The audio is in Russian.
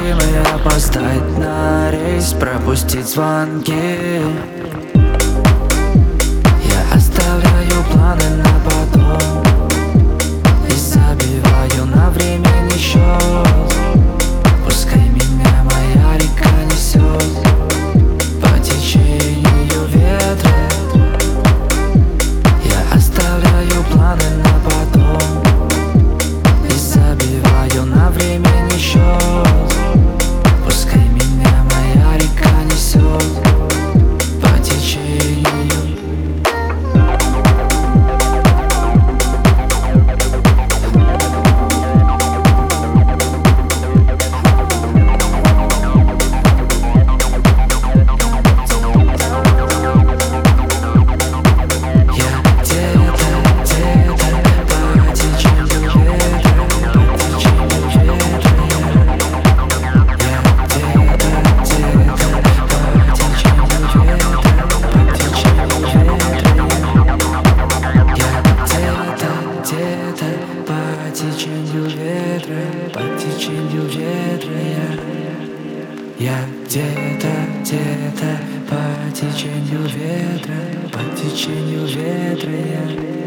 неудержимый, опоздать на рейс, пропустить звонки. Я оставляю планы на потом и забиваю на времени счет. Пускай меня моя река несет по течению ветра. Я оставляю планы на потом и забиваю на времени счет. Пускай меня моя река несет по течению. По течению ветра, по течению ветра я где-то по течению ветра, по течению ветра я.